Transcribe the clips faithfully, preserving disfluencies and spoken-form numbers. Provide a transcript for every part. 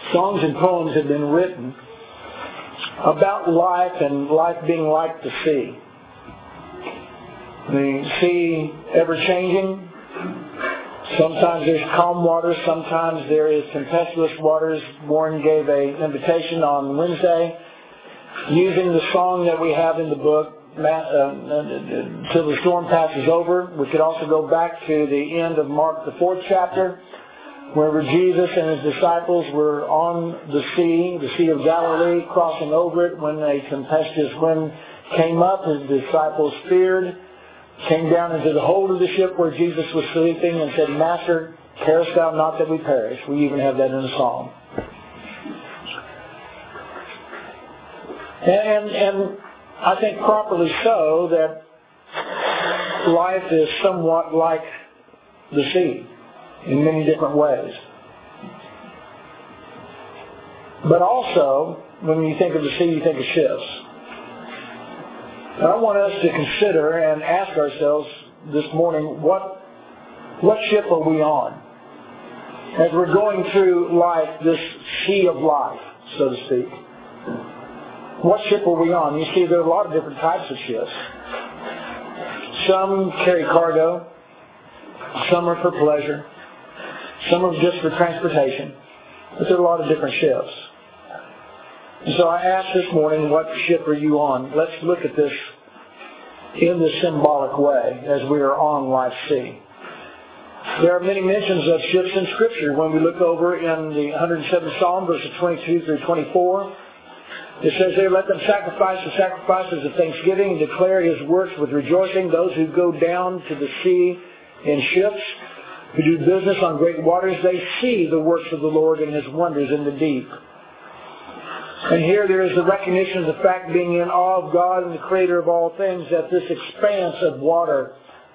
songs and poems have been written about life and life being like the sea. The sea ever-changing. Sometimes there's calm waters, sometimes there is tempestuous waters. Warren gave an invitation on Wednesday using the song that we have in the book, uh, Till the Storm Passes Over. We could also go back to the end of Mark, the fourth chapter, wherever Jesus and his disciples were on the sea, the Sea of Galilee, crossing over it when a tempestuous wind came up. His disciples feared, came down into the hold of the ship where Jesus was sleeping and said, Master, carest thou not that we perish? We even have that in a song. And, and I think properly so that life is somewhat like the sea in many different ways. But also, when you think of the sea, you think of ships. And I want us to consider and ask ourselves this morning, what, what ship are we on? As we're going through life, this sea of life, so to speak. What ship are we on? You see, there are a lot of different types of ships. Some carry cargo. Some are for pleasure. Some are just for transportation. But there are a lot of different ships. And so I asked this morning, what ship are you on? Let's look at this in this symbolic way as we are on life's sea. There are many mentions of ships in Scripture. When we look over in the one hundred seventh Psalm, verses twenty-two through twenty-four, it says there, let them sacrifice the sacrifices of thanksgiving and declare his works with rejoicing. Those who go down to the sea in ships, who do business on great waters, they see the works of the Lord and his wonders in the deep. And here there is the recognition of the fact, being in awe of God and the Creator of all things, that this expanse of water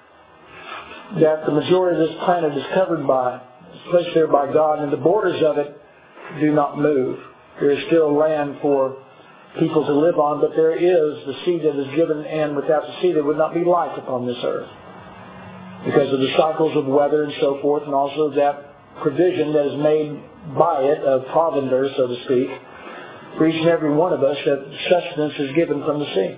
that the majority of this planet is covered by, is placed there by God, and the borders of it do not move. There is still land for people to live on, but there is the sea that is given, and without the sea there would not be life upon this earth, because of the cycles of weather and so forth, and also that provision that is made by it of provender, so to speak, for each and every one of us, that sustenance is given from the sea.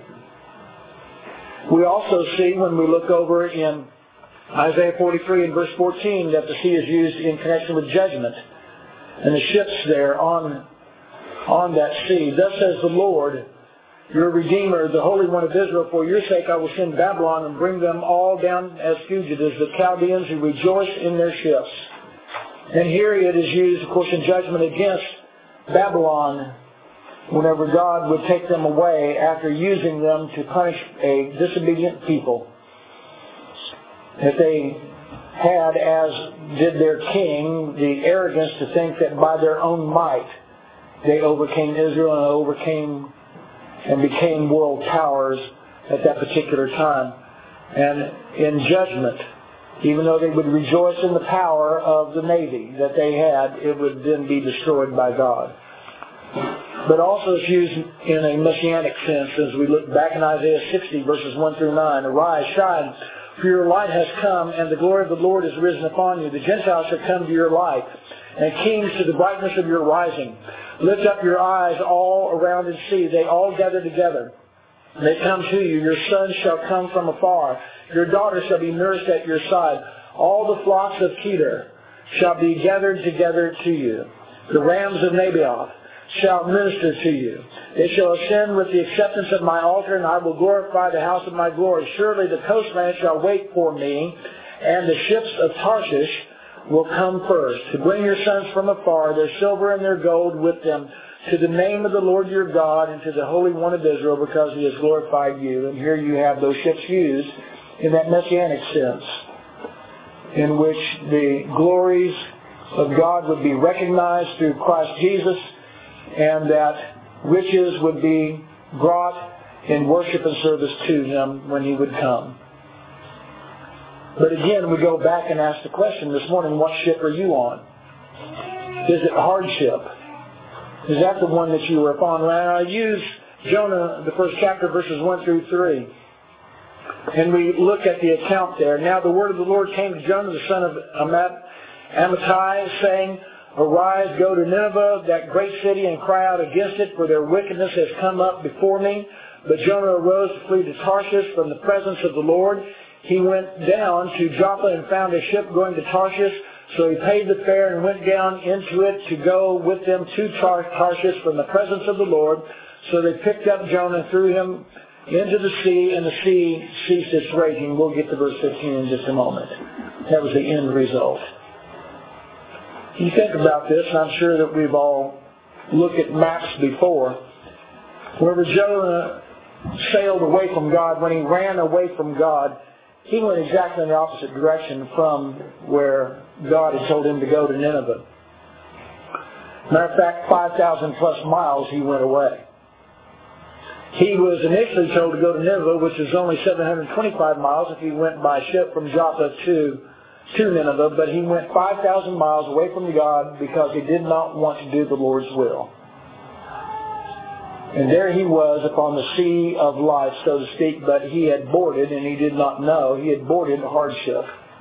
We also see, when we look over in Isaiah forty-three and verse fourteen, that the sea is used in connection with judgment, and the ships there on, on that sea. Thus says the Lord, your Redeemer, the Holy One of Israel, for your sake I will send Babylon and bring them all down as fugitives, the Chaldeans who rejoice in their ships. And here it is used, of course, in judgment against Babylon, whenever God would take them away after using them to punish a disobedient people that they had, as did their king, the arrogance to think that by their own might they overcame Israel and overcame and became world powers at that particular time. And in judgment, even though they would rejoice in the power of the navy that they had, it would then be destroyed by God. But also it's used in a messianic sense as we look back in Isaiah sixty, verses one through nine. Arise, shine, for your light has come, and the glory of the Lord is risen upon you. The Gentiles shall come to your light, and kings to the brightness of your rising. Lift up your eyes all around and see. They all gather together. They come to you. Your sons shall come from afar. Your daughters shall be nursed at your side. All the flocks of Kedar shall be gathered together to you. The rams of Naboth shall minister to you. They shall ascend with the acceptance of my altar, and I will glorify the house of my glory. Surely the coastland shall wait for me, and the ships of Tarshish will come first, to bring your sons from afar, their silver and their gold with them, to the name of the Lord your God, and to the Holy One of Israel, because he has glorified you. And here you have those ships used in that messianic sense, in which the glories of God would be recognized through Christ Jesus, and that riches would be brought in worship and service to him when he would come. But again, we go back and ask the question this morning, what ship are you on? Is it hardship? Is that the one that you were upon? Well, I use Jonah, the first chapter, verses one through three. And we look at the account there. Now the word of the Lord came to Jonah, the son of Amittai, saying, Arise, go to Nineveh, that great city, and cry out against it, for their wickedness has come up before me. But Jonah arose to flee to Tarshish from the presence of the Lord. He went down to Joppa and found a ship going to Tarshish. So he paid the fare and went down into it to go with them to Tar- Tarshish from the presence of the Lord. So they picked up Jonah and threw him into the sea, and the sea ceased its raging. We'll get to verse fifteen in just a moment. That was the end result. You think about this, and I'm sure that we've all looked at maps before. Whenever Jonah sailed away from God, when he ran away from God, he went exactly in the opposite direction from where God had told him to go to Nineveh. Matter of fact, five thousand plus miles he went away. He was initially told to go to Nineveh, which is only seven hundred twenty-five miles if he went by ship from Joppa to to Nineveh, but he went five thousand miles away from God because he did not want to do the Lord's will. And there he was upon the sea of life, so to speak, but he had boarded, and he did not know, he had boarded hardship.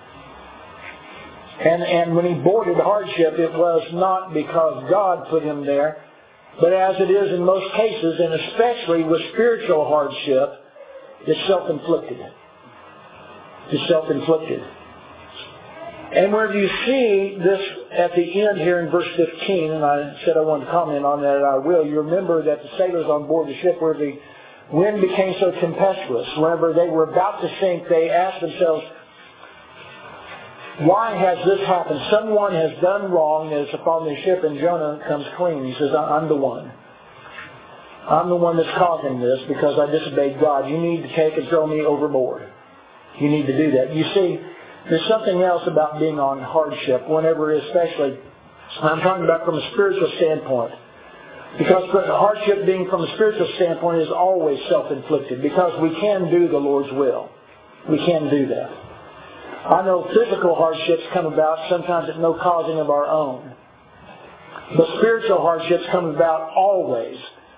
And, and when he boarded hardship, it was not because God put him there, but as it is in most cases, and especially with spiritual hardship, it's self-inflicted. It's self-inflicted. And where you see this at the end here in verse fifteen, and I said I wanted to comment on that, and I will, you remember that the sailors on board the ship, where the wind became so tempestuous, whenever they were about to sink, they asked themselves, why has this happened? Someone has done wrong that is upon the ship, and Jonah comes clean. He says, I'm the one. I'm the one that's causing this because I disobeyed God. You need to take and throw me overboard. You need to do that. You see, there's something else about being on hardship, whenever, especially, I'm talking about from a spiritual standpoint. Because hardship being from a spiritual standpoint is always self-inflicted, because we can do the Lord's will. We can do that. I know physical hardships come about sometimes at no causing of our own. But spiritual hardships come about always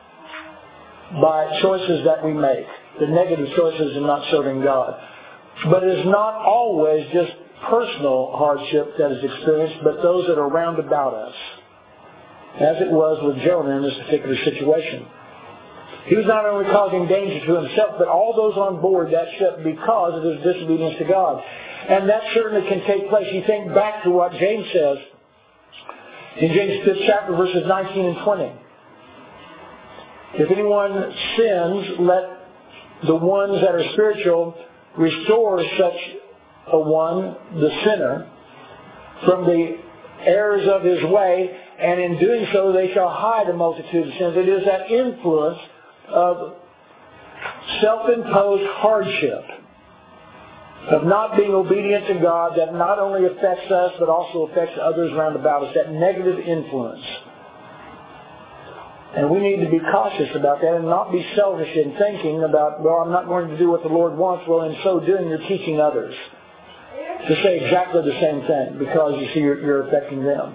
by choices that we make, the negative choices in not serving God. But it is not always just personal hardship that is experienced, but those that are round about us, as it was with Jonah in this particular situation. He was not only causing danger to himself, but all those on board that ship because of his disobedience to God. And that certainly can take place. You think back to what James says in James fifth chapter, verses nineteen and twenty. If anyone sins, let the ones that are spiritual restore such a one, the sinner, from the errors of his way, and in doing so they shall hide a multitude of sins. It is that influence of self-imposed hardship, of not being obedient to God, that not only affects us but also affects others round about us, that negative influence. And we need to be cautious about that and not be selfish in thinking about, well, I'm not going to do what the Lord wants. Well, in so doing, you're teaching others to say exactly the same thing because, you see, you're, you're affecting them.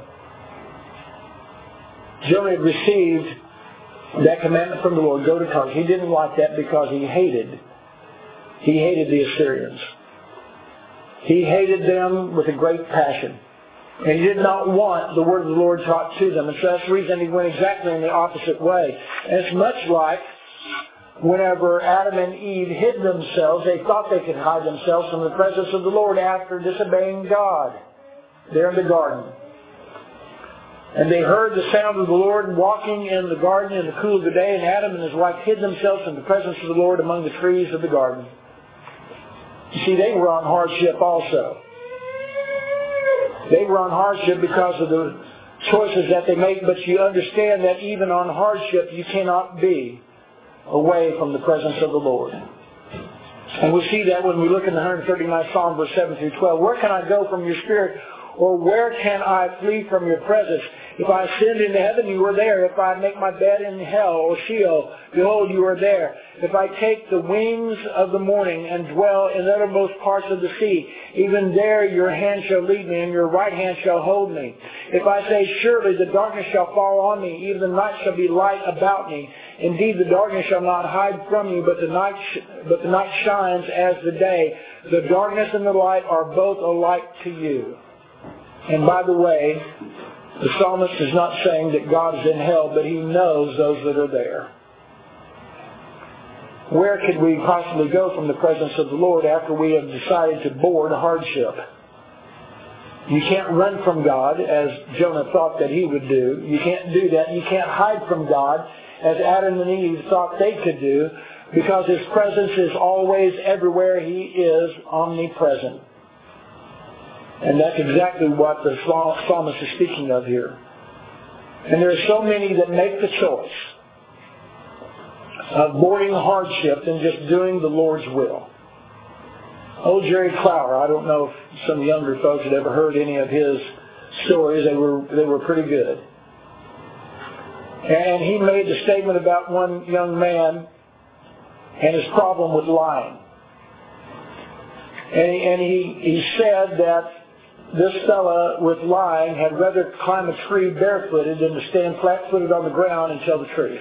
Jonah had received that commandment from the Lord, go to Tarshish. He didn't like that because he hated, he hated the Assyrians. He hated them with a great passion. And he did not want the word of the Lord taught to them. And so that's the reason he went exactly in the opposite way. And it's much like whenever Adam and Eve hid themselves, they thought they could hide themselves from the presence of the Lord after disobeying God there in the garden. And they heard the sound of the Lord walking in the garden in the cool of the day, and Adam and his wife hid themselves from the presence of the Lord among the trees of the garden. You see, they were on hardship also. They were on hardship because of the choices that they make, but you understand that even on hardship you cannot be away from the presence of the Lord. And we see that when we look in the one hundred thirty-ninth Psalm, verse seven through twelve. Where can I go from your spirit? Or where can I flee from your presence? If I ascend into heaven, you are there. If I make my bed in hell or Sheol, behold, you are there. If I take the wings of the morning and dwell in the uttermost parts of the sea, even there your hand shall lead me, and your right hand shall hold me. If I say, surely the darkness shall fall on me, even the night shall be light about me. Indeed, the darkness shall not hide from you, but the night sh- but the night shines as the day. The darkness and the light are both alike to you. And by the way, The psalmist is not saying that God is in hell, but he knows those that are there. Where could we possibly go from the presence of the Lord after we have decided to board hardship? You can't run from God as Jonah thought that he would do. You can't do that. You can't hide from God as Adam and Eve thought they could do, because His presence is always everywhere. He is omnipresent. And that's exactly what the psalmist is speaking of here. And there are so many that make the choice of boarding hardship than just doing the Lord's will. Old Jerry Clower, I don't know if some younger folks had ever heard any of his stories. They were, they were pretty good. And he made a statement about one young man and his problem with lying. And he, and he, he said that this fella with lying had rather climb a tree barefooted than to stand flat-footed on the ground and tell the truth.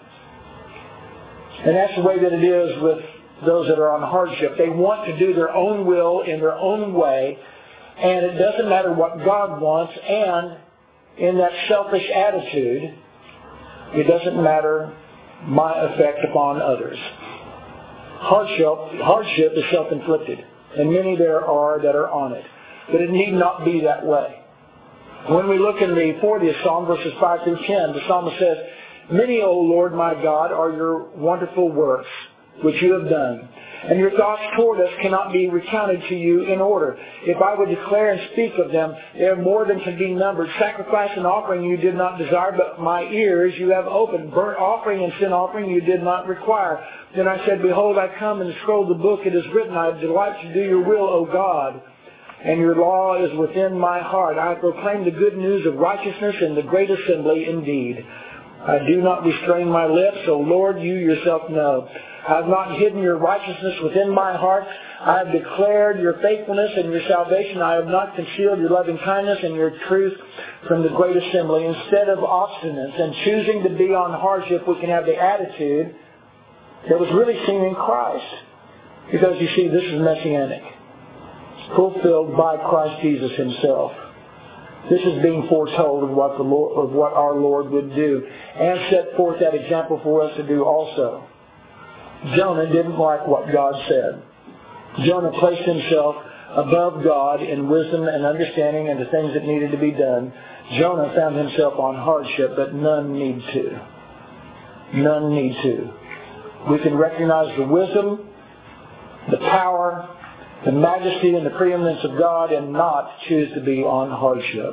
And that's the way that it is with those that are on hardship. They want to do their own will in their own way, and it doesn't matter what God wants, and in that selfish attitude, it doesn't matter my effect upon others. Hardship, hardship is self-inflicted, and many there are that are on it. But it need not be that way. When we look in the fortieth Psalm, verses five through ten, the psalmist says, "Many, O Lord my God, are your wonderful works which you have done, and your thoughts toward us cannot be recounted to you in order. If I would declare and speak of them, they are more than can be numbered. Sacrifice and offering you did not desire, but my ears you have opened. Burnt offering and sin offering you did not require. Then I said, Behold, I come, and the scroll of the book it is written, I delight to do your will, O God, and your law is within my heart. I proclaim the good news of righteousness in the great assembly indeed. I do not restrain my lips, O Lord, you yourself know. I have not hidden your righteousness within my heart. I have declared your faithfulness and your salvation. I have not concealed your loving kindness and your truth from the great assembly." Instead of obstinance and choosing to be on hardship, we can have the attitude that was really seen in Christ. Because you see, this is messianic. Fulfilled by Christ Jesus Himself. This is being foretold of what the Lord, of what our Lord would do, and set forth that example for us to do also. Jonah didn't like what God said. Jonah placed himself above God in wisdom and understanding and the things that needed to be done. Jonah found himself on hardship, but none need to. None need to. We can recognize the wisdom, the power, the majesty and the preeminence of God, and not choose to be on hardship.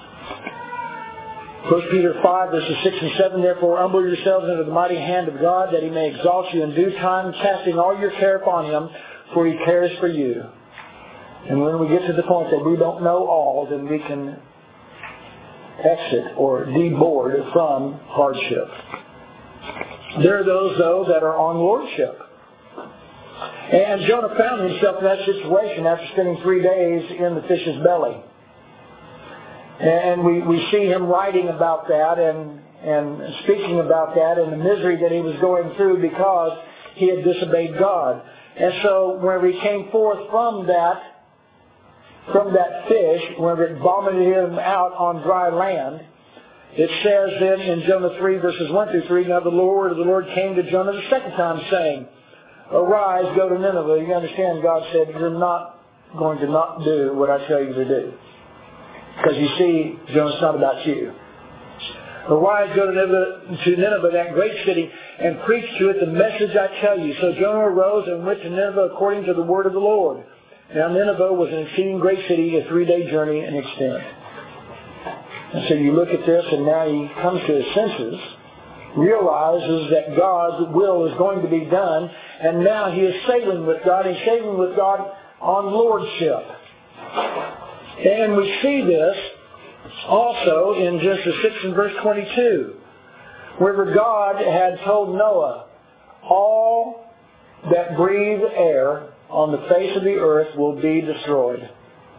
First Peter five, verses six and seven, "Therefore humble yourselves under the mighty hand of God, that He may exalt you in due time, casting all your care upon Him, for He cares for you." And when we get to the point that we don't know all, then we can exit or deboard from hardship. There are those, though, that are on lordship. And Jonah found himself in that situation after spending three days in the fish's belly. And we, we see him writing about that and, and speaking about that and the misery that he was going through because he had disobeyed God. And so when he came forth from that, from that fish, when it vomited him out on dry land, it says then in Jonah three, verses one through three, "Now the Lord of the Lord came to Jonah the second time, saying, Arise, go to Nineveh." You understand, God said, you're not going to not do what I tell you to do. Because you see, Jonah, it's not about you. "Arise, go to Nineveh, to Nineveh, that great city, and preach to it the message I tell you." So Jonah arose and went to Nineveh according to the word of the Lord. Now Nineveh was an exceeding great city, a three-day journey in extent. And so you look at this, and now he comes to his senses, realizes that God's will is going to be done, and now he is sailing with God. He's sailing with God on lordship. And we see this also in Genesis six and verse twenty-two, where God had told Noah, all that breathe air on the face of the earth will be destroyed.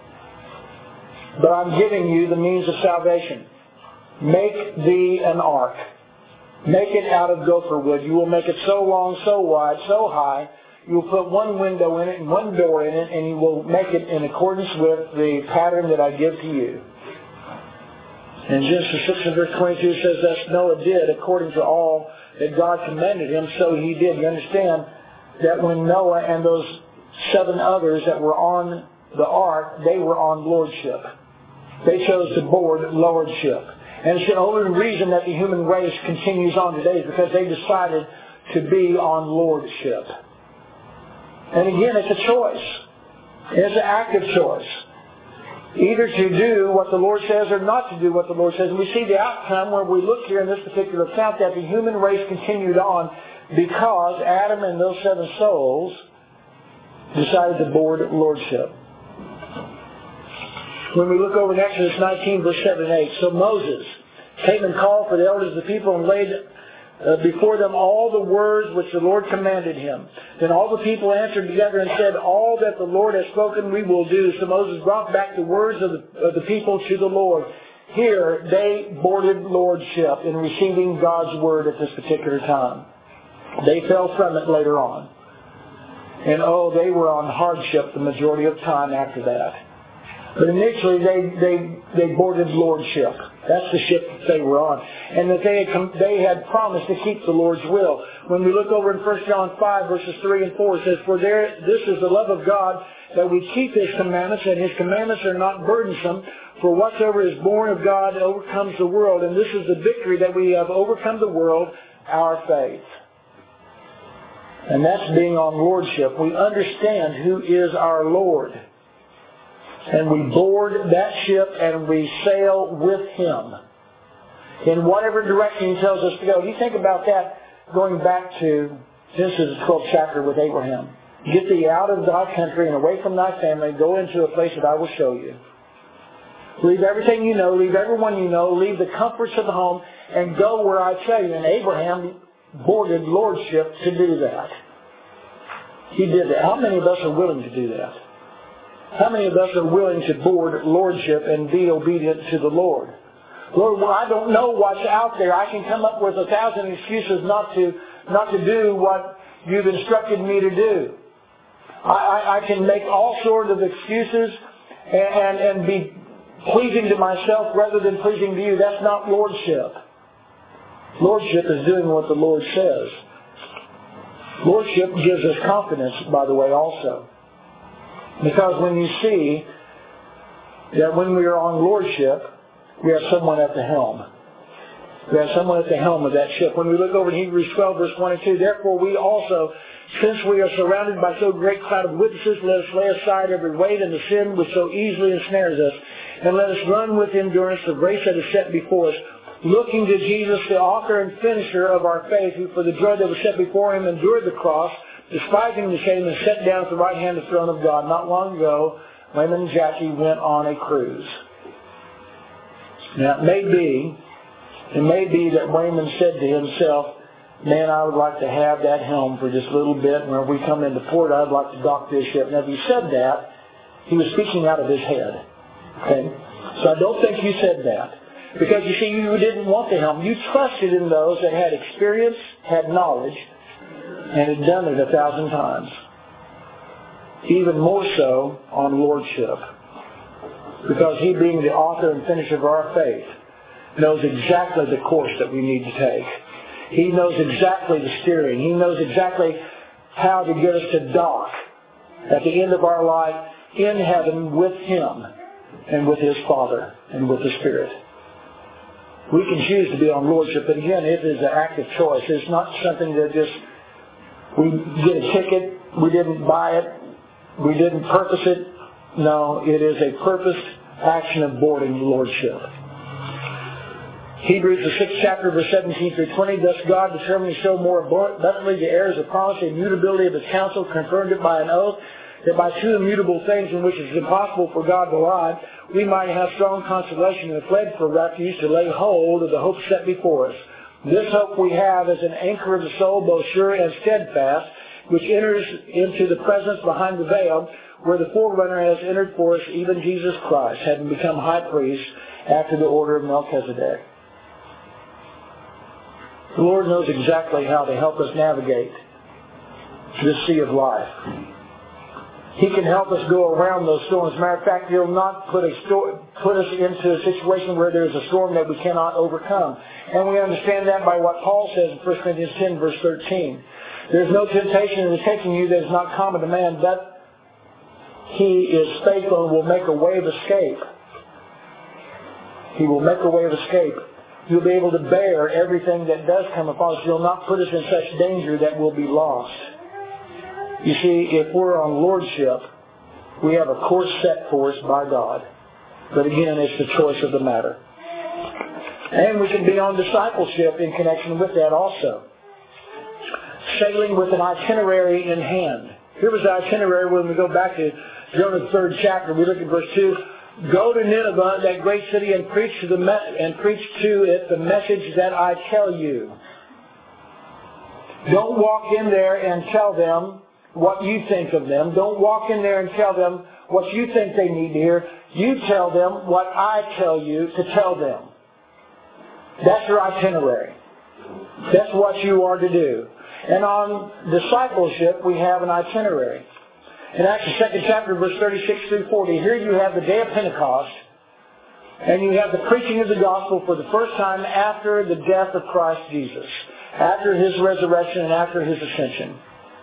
But I'm giving you the means of salvation. Make thee an ark. Make it out of gopher wood. You will make it so long, so wide, so high. You will put one window in it and one door in it, and you will make it in accordance with the pattern that I give to you. In Genesis six and verse twenty-two it says, thus Noah did according to all that God commanded him, so he did. You understand that when Noah and those seven others that were on the ark, they were on lordship. They chose to board lordship. And it's the only reason that the human race continues on today is because they decided to be on lordship. And again, it's a choice. It's an active choice. Either to do what the Lord says or not to do what the Lord says. And we see the outcome where we look here in this particular account that the human race continued on because Adam and those seven souls decided to board lordship. When we look over in Exodus nineteen, verse seven and eight, so Moses came and called for the elders of the people and laid uh, before them all the words which the Lord commanded him. Then all the people answered together and said, all that the Lord has spoken we will do. So Moses brought back the words of the, of the people to the Lord. Here they boarded lordship in receiving God's word at this particular time. They fell from it later on. And oh, they were on hardship the majority of time after that. But initially they, they, they boarded lordship. That's the ship that they were on. And that they had, they had promised to keep the Lord's will. When we look over in First John five, verses three and four, it says, for there, this is the love of God, that we keep His commandments, and His commandments are not burdensome. For whatsoever is born of God overcomes the world. And this is the victory that we have overcome the world, our faith. And that's being on lordship. We understand who is our Lord. And we board that ship and we sail with Him in whatever direction He tells us to go. You think about that going back to Genesis the twelfth chapter with Abraham. Get thee out of thy country and away from thy family, go into a place that I will show you. Leave everything you know, leave everyone you know, leave the comforts of the home, and go where I tell you. And Abraham boarded lordship to do that. He did that. How many of us are willing to do that? How many of us are willing to board lordship and be obedient to the Lord? Lord, well, I don't know what's out there. I can come up with a thousand excuses not to not to do what you've instructed me to do. I, I, I can make all sorts of excuses and, and, and be pleasing to myself rather than pleasing to you. That's not lordship. Lordship is doing what the Lord says. Lordship gives us confidence, by the way, also. Because when you see that when we are on lordship, we have someone at the helm. We have someone at the helm of that ship. When we look over in Hebrews twelve, verse one and two, therefore we also, since we are surrounded by so great cloud of witnesses, let us lay aside every weight and the sin which so easily ensnares us, and let us run with endurance the race that is set before us, looking to Jesus, the author and finisher of our faith, who for the joy that was set before Him endured the cross, despising the shame, and sat down at the right hand of the throne of God. Not long ago, Wayman and Jackie went on a cruise. Now, it may be, it may be that Wayman said to himself, man, I would like to have that helm for just a little bit, and when we come into port, I'd like to dock this ship. Now, if he said that, he was speaking out of his head. Okay? So I don't think you said that. Because, you see, you didn't want the helm. You trusted in those that had experience, had knowledge, and had done it a thousand times. Even more so on lordship. Because He, being the author and finisher of our faith, knows exactly the course that we need to take. He knows exactly the steering. He knows exactly how to get us to dock at the end of our life in heaven with Him and with His Father and with the Spirit. We can choose to be on lordship, but again, it is an active choice. It's not something that just we get a ticket, we didn't buy it, we didn't purpose it. No, it is a purposed action of boarding lordship. Hebrews, the sixth chapter, verse seventeen through twenty, thus God, determined to show more abundantly the heirs of promise, the immutability of His counsel, confirmed it by an oath, that by two immutable things in which it is impossible for God to lie, we might have strong consolation and fled for refuge to lay hold of the hope set before us. This hope we have as an anchor of the soul, both sure and steadfast, which enters into the presence behind the veil, where the forerunner has entered for us, even Jesus Christ, having become high priest after the order of Melchizedek. The Lord knows exactly how to help us navigate this sea of life. He can help us go around those storms. As a matter of fact, He'll not put, a sto- put us into a situation where there's a storm that we cannot overcome. And we understand that by what Paul says in First Corinthians ten, verse thirteen. There's no temptation that is taking you that is not common to man, but He is faithful and will make a way of escape. He will make a way of escape. He'll be able to bear everything that does come upon us. He'll not put us in such danger that we'll be lost. You see, if we're on lordship, we have a course set for us by God. But again, it's the choice of the matter. And we can be on discipleship in connection with that also. Sailing with an itinerary in hand. Here was the itinerary when we go back to Jonah's third chapter. We look at verse two. Go to Nineveh, that great city, and preach to the me- and preach to it the message that I tell you. Don't walk in there and tell them what you think of them. Don't walk in there and tell them what you think they need to hear. You tell them what I tell you to tell them. That's your itinerary. That's what you are to do. And on discipleship, we have an itinerary. In Acts the second chapter, verse thirty-six through forty, here you have the day of Pentecost, and you have the preaching of the gospel for the first time after the death of Christ Jesus, after His resurrection and after His ascension.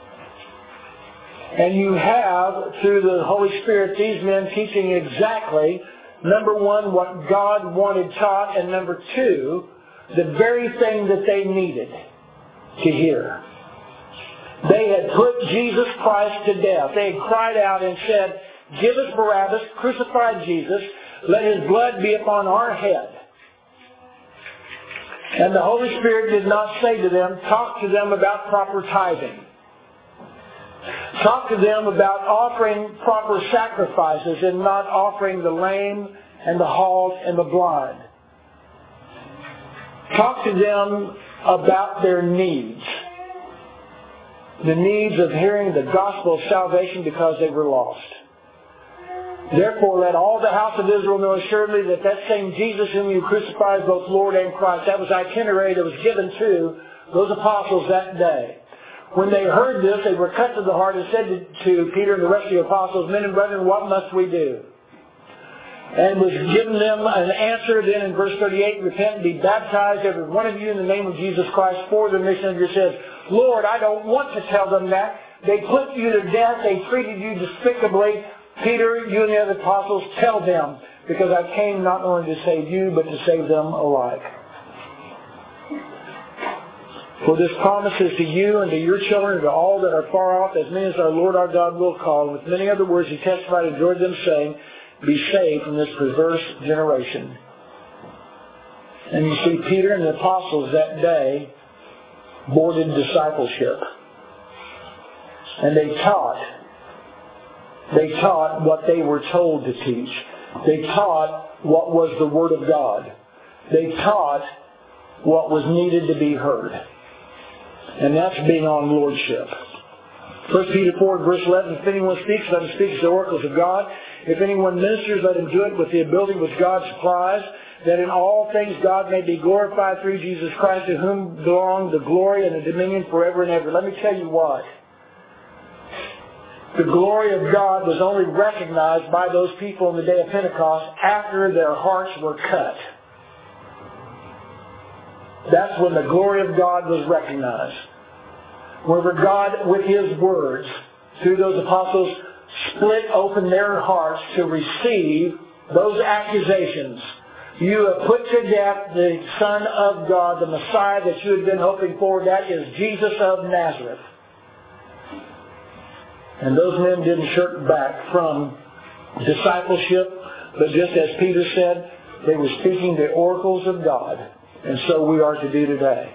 And you have, through the Holy Spirit, these men teaching exactly, number one, what God wanted taught, and number two, the very thing that they needed to hear. They had put Jesus Christ to death. They had cried out and said, give us Barabbas, crucify Jesus, let His blood be upon our head. And the Holy Spirit did not say to them, talk to them about proper tithing. Talk to them about offering proper sacrifices and not offering the lame and the halt and the blind. Talk to them about their needs. The needs of hearing the gospel of salvation because they were lost. Therefore, let all the house of Israel know assuredly that that same Jesus whom you crucified is both Lord and Christ. That was the itinerary that was given to those apostles that day. When they heard this, they were cut to the heart and said to, to Peter and the rest of the apostles, men and brethren, what must we do? And was given them an answer then in verse thirty-eight, repent and be baptized, every one of you, in the name of Jesus Christ for the remission of your sins. Lord, I don't want to tell them that. They put you to death. They treated you despicably. Peter, you and the other apostles, tell them, because I came not only to save you, but to save them alike. For this promise is to you and to your children and to all that are far off, as many as our Lord our God will call. And with many other words he testified and adjured them, saying, be saved from this perverse generation. And you see, Peter and the apostles that day boarded discipleship. And they taught. They taught what they were told to teach. They taught what was the Word of God. They taught what was needed to be heard. And that's being on lordship. First Peter four, verse eleven, if anyone speaks, let him speak as the oracles of God. If anyone ministers, let him do it with the ability which God supplies, that in all things God may be glorified through Jesus Christ, to whom belong the glory and the dominion forever and ever. Let me tell you what. The glory of God was only recognized by those people on the day of Pentecost after their hearts were cut. That's when the glory of God was recognized. Whenever God, with His words, through those apostles, split open their hearts to receive those accusations. You have put to death the Son of God, the Messiah that you had been hoping for. That is Jesus of Nazareth. And those men didn't shirk back from discipleship, but just as Peter said, they were speaking the oracles of God. And so we are to do today.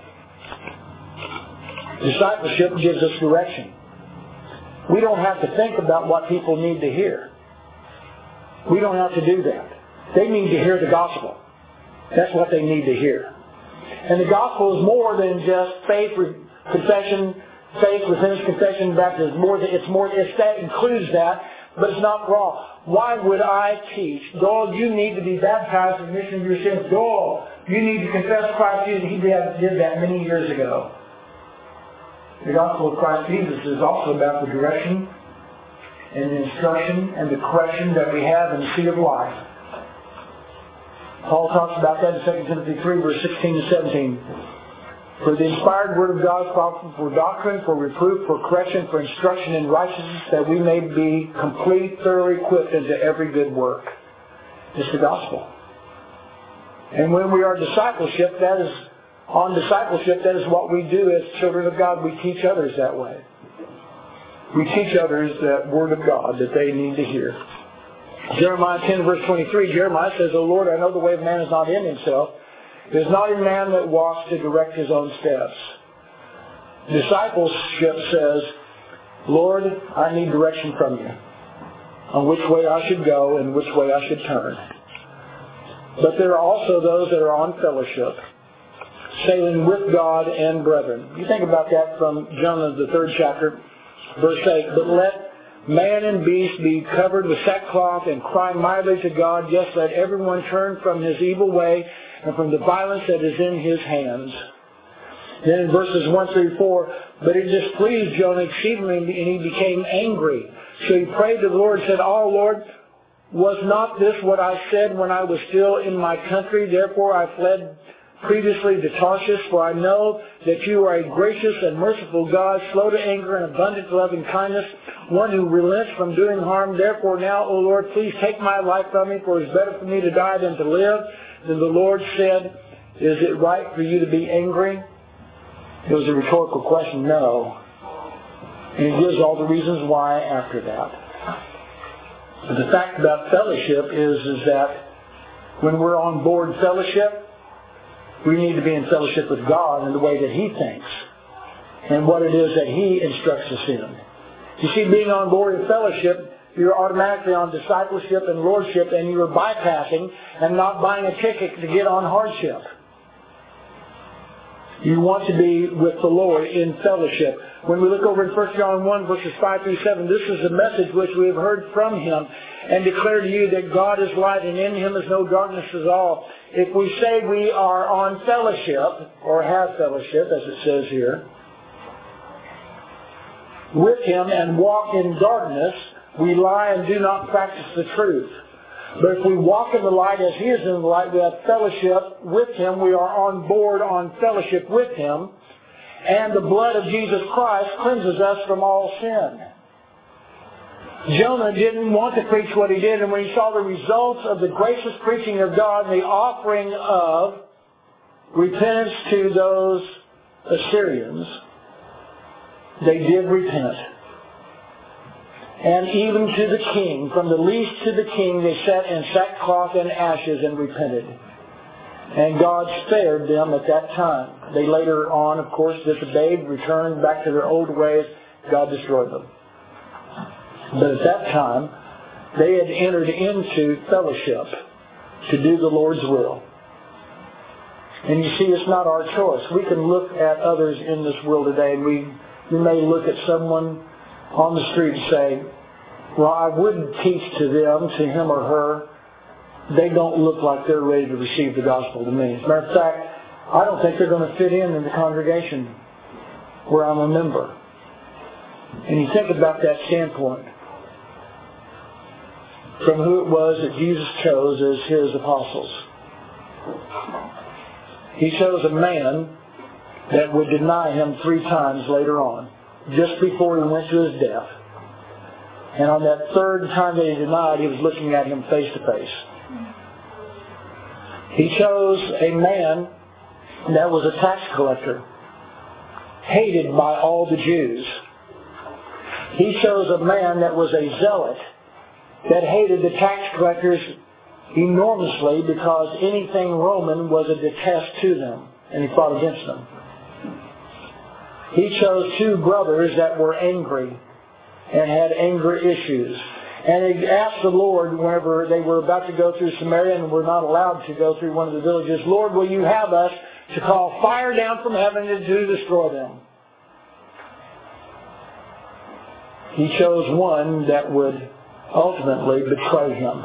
Discipleship gives us direction. We don't have to think about what people need to hear. We don't have to do that. They need to hear the gospel. That's what they need to hear. And the gospel is more than just faith, confession, faith, repentance, confession, baptism. More than, it's more. It's that includes that, but it's not wrong. Why would I teach? Dog, you need to be baptized in the remission of your sins. Dog, you need to confess Christ Jesus. He did, did that many years ago. The gospel of Christ Jesus is also about the direction and the instruction and the correction that we have in the seat of life. Paul talks about that in Second Timothy three, verse sixteen and seventeen. For the inspired word of God is profitable for doctrine, for reproof, for correction, for instruction in righteousness, that we may be complete, thoroughly equipped into every good work. It's the gospel. And when we are discipleship, that is, on discipleship, that is what we do as children of God. We teach others that way. We teach others that word of God that they need to hear. Jeremiah ten, verse twenty-three, Jeremiah says, O Lord, I know the way of man is not in himself. It is not in man that walks to direct his own steps. Discipleship says, Lord, I need direction from you on which way I should go and which way I should turn. But there are also those that are on fellowship, sailing with God and brethren. You think about that from Jonah, the third chapter, verse eight. But let man and beast be covered with sackcloth and cry mightily to God. Yes, let everyone turn from his evil way and from the violence that is in his hands. Then in verses one through four, but it displeased Jonah exceedingly, and he became angry. So he prayed to the Lord and said, Oh Lord, was not this what I said when I was still in my country? Therefore I fled previously to Tarshish, for I know that you are a gracious and merciful God, slow to anger and abundant to loving kindness, one who relents from doing harm. Therefore now, O Lord, please take my life from me, for it is better for me to die than to live. Then the Lord said, Is it right for you to be angry? It was a rhetorical question. No. And he gives all the reasons why after that. But the fact about fellowship is, is that when we're on board fellowship, we need to be in fellowship with God in the way that He thinks and what it is that He instructs us in. You see, being on board in fellowship, you're automatically on discipleship and lordship, and you're bypassing and not buying a ticket to get on hardship. You want to be with the Lord in fellowship. When we look over in First John one, verses five through seven, this is the message which we have heard from Him and declare to you that God is light and in Him is no darkness at all. If we say we are on fellowship, or have fellowship, as it says here, with Him and walk in darkness, we lie and do not practice the truth. But if we walk in the light as He is in the light, we have fellowship with Him. We are on board on fellowship with Him. And the blood of Jesus Christ cleanses us from all sin. Jonah didn't want to preach what he did, and when he saw the results of the gracious preaching of God and the offering of repentance to those Assyrians, they did repent. And even to the king, from the least to the king, they sat in sackcloth and ashes and repented. And God spared them at that time. They later on, of course, disobeyed, returned back to their old ways. God destroyed them. But at that time, they had entered into fellowship to do the Lord's will. And you see, it's not our choice. We can look at others in this world today, and we, we may look at someone on the street and say, well, I wouldn't teach to them, to him or her. They don't look like they're ready to receive the gospel to me. As a matter of fact, I don't think they're going to fit in in the congregation where I'm a member. And you think about that standpoint from who it was that Jesus chose as His apostles. He chose a man that would deny Him three times later on, just before He went to His death. And on that third time that He denied, He was looking at Him face to face. He chose a man that was a tax collector, hated by all the Jews. He chose a man that was a zealot, that hated the tax collectors enormously because anything Roman was a detest to them, and he fought against them. He chose two brothers that were angry and had anger issues. And he asked the Lord whenever they were about to go through Samaria and were not allowed to go through one of the villages, Lord, will you have us to call fire down from heaven and to destroy them? He chose one that would ultimately betray Him.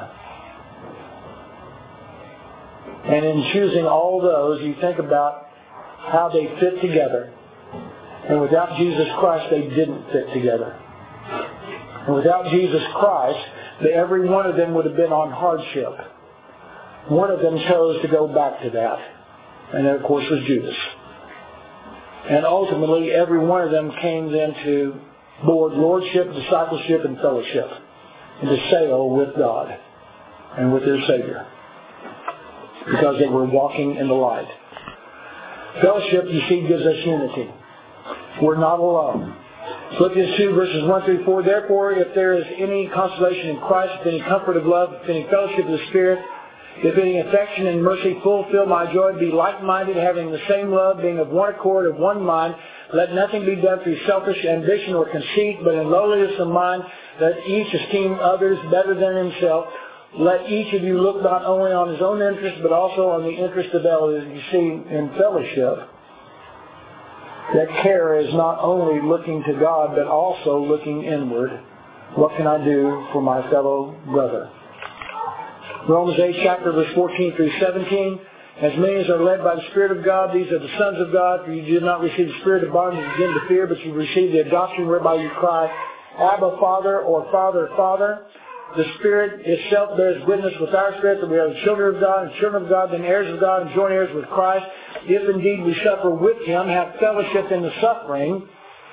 And in choosing all those, you think about how they fit together. And without Jesus Christ, they didn't fit together. And without Jesus Christ, every one of them would have been on hardship. One of them chose to go back to that. And that, of course, was Judas. And ultimately, every one of them came then to board lordship, discipleship, and fellowship, and to sail with God and with their Savior, because they were walking in the light. Fellowship, you see, gives us unity. We're not alone. Philippians two, verses one through four, therefore, if there is any consolation in Christ, if any comfort of love, if any fellowship of the Spirit, if any affection and mercy, fulfill my joy, be like-minded, having the same love, being of one accord, of one mind. Let nothing be done through selfish ambition or conceit, but in lowliness of mind, let each esteem others better than himself. Let each of you look not only on his own interest, but also on the interest of others. You see, in fellowship, that care is not only looking to God, but also looking inward. What can I do for my fellow brother? Romans eight, chapter verse fourteen through seventeen. As many as are led by the Spirit of God, these are the sons of God. For you did not receive the spirit of bondage again to fear, but you received the adoption whereby you cry, Abba, Father, or Father, Father. The Spirit itself bears witness with our spirit that we are the children of God, and children of God, then heirs of God, and joint heirs with Christ. If indeed we suffer with Him, have fellowship in the suffering,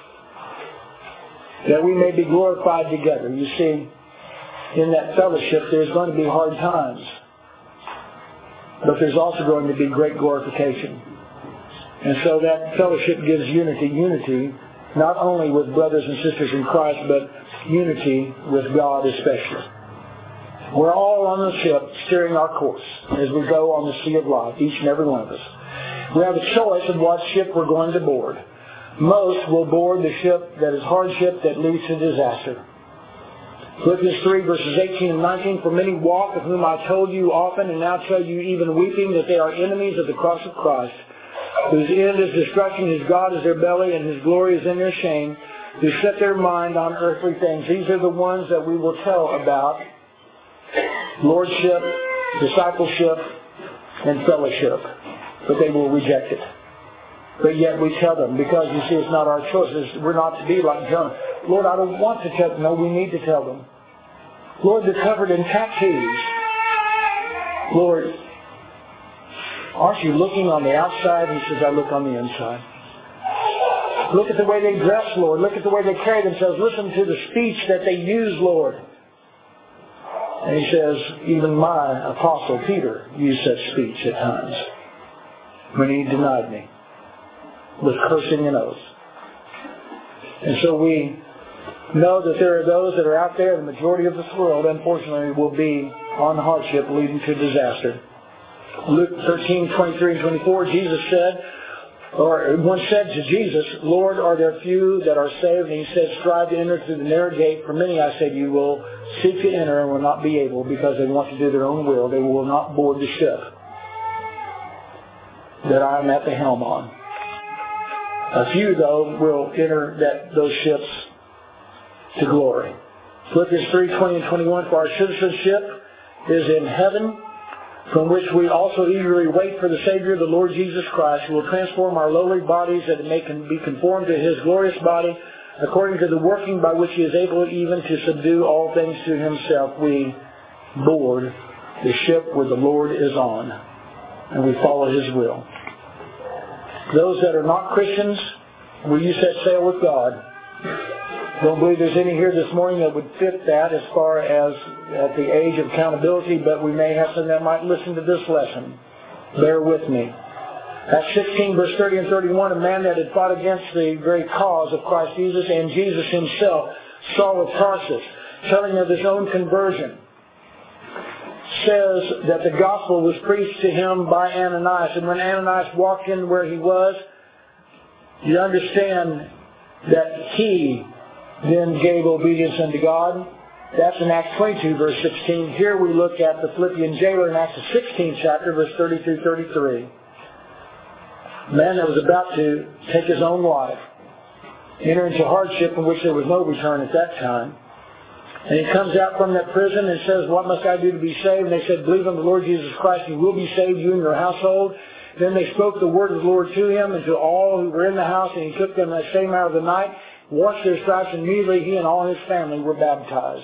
that we may be glorified together. You see, in that fellowship, there's going to be hard times. But there's also going to be great glorification. And so that fellowship gives unity. Unity, not only with brothers and sisters in Christ, but unity with God especially. We're all on the ship steering our course as we go on the sea of life, each and every one of us. We have a choice of what ship we're going to board. Most will board the ship that is hardship that leads to disaster. Philippians three, verses eighteen and nineteen, for many walk, of whom I told you often, and now tell you even weeping, that they are enemies of the cross of Christ, whose end is destruction, whose God is their belly, and whose glory is in their shame, who set their mind on earthly things. These are the ones that we will tell about lordship, discipleship, and fellowship, but they will reject it. But yet we tell them, because you see, it's not our choice. We're not to be like Jonah. Lord, I don't want to tell them. No, we need to tell them. Lord, they're covered in tattoos. Lord, aren't you looking on the outside? He says, I look on the inside. Look at the way they dress, Lord. Look at the way they carry themselves. Listen to the speech that they use, Lord. And he says, even my apostle Peter used such speech at times when he denied me with cursing and oaths. And so we know that there are those that are out there, the majority of this world, unfortunately, will be on hardship leading to disaster. Luke thirteen, twenty-three and twenty-four, Jesus said, or one said to Jesus, Lord, are there few that are saved? And he said, strive to enter through the narrow gate. For many, I say to you, will seek to enter and will not be able, because they want to do their own will. They will not board the ship that I am at the helm on. A few, though, will enter that those ships to glory. Philippians three, twenty and twenty-one, for our citizenship is in heaven, from which we also eagerly wait for the Savior, the Lord Jesus Christ, who will transform our lowly bodies that it may be conformed to His glorious body, according to the working by which He is able even to subdue all things to Himself. We board the ship where the Lord is on, and we follow His will. Those that are not Christians, will you set sail with God? Don't believe there's any here this morning that would fit that as far as at the age of accountability, but we may have some that might listen to this lesson. Bear with me. Acts sixteen, verse thirty and thirty-one, a man that had fought against the very cause of Christ Jesus and Jesus himself, Saul of Tarsus, telling of his own conversion, says that the gospel was preached to him by Ananias. And when Ananias walked in where he was, you understand that he then gave obedience unto God. That's in Acts twenty-two, verse sixteen. Here we look at the Philippian jailer in Acts sixteen, chapter, verse thirty through thirty-three. A man that was about to take his own life, enter into hardship in which there was no return at that time. And he comes out from that prison and says, what must I do to be saved? And they said, believe on the Lord Jesus Christ, you will be saved, you and your household. Then they spoke the word of the Lord to him and to all who were in the house, and he took them that same hour of the night, washed their stripes, and immediately he and all his family were baptized.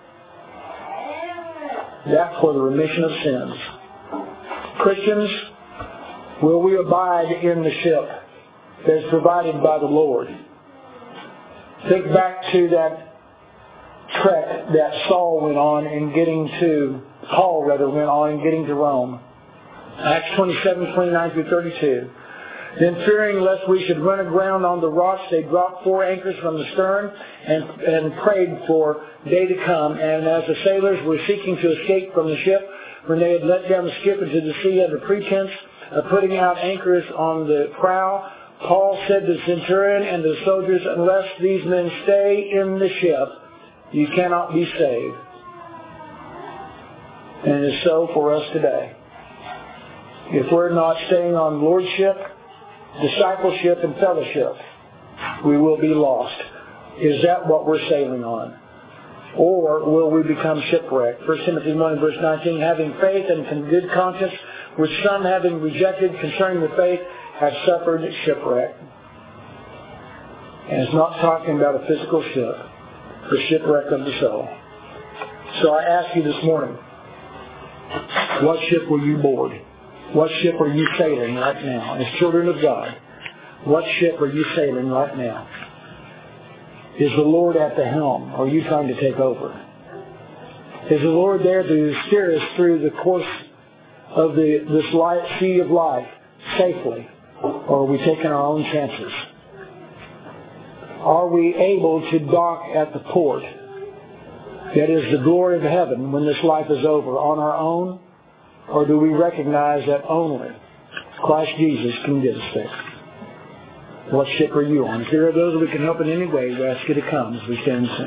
That for the remission of sins. Christians, will we abide in the ship that's provided by the Lord? Think back to that trek that Saul went on in getting to, Paul rather went on in getting to Rome. Acts twenty-seven, twenty-nine through thirty-two. Then fearing lest we should run aground on the rocks, they dropped four anchors from the stern and, and prayed for day to come. And as the sailors were seeking to escape from the ship, when they had let down the skip into the sea under pretense of putting out anchors on the prow, Paul said to the centurion and the soldiers, unless these men stay in the ship, you cannot be saved. And it is so for us today. If we're not staying on lordship, discipleship, and fellowship, we will be lost. Is that what we're sailing on? Or will we become shipwrecked? First Timothy one, verse nineteen, having faith and good conscience, which some having rejected concerning the faith, have suffered shipwreck. And it's not talking about a physical ship, the shipwreck of the soul. So I ask you this morning, what ship will you board? What ship are you sailing right now? As children of God, what ship are you sailing right now? Is the Lord at the helm, or are you trying to take over? Is the Lord there to steer us through the course of the, this light sea of life safely, or are we taking our own chances? Are we able to dock at the port that is the glory of heaven when this life is over on our own? Or do we recognize that only Christ Jesus can get us there? What ship are you on? If there are those we can help in any way, we ask you to come as we stand and sing.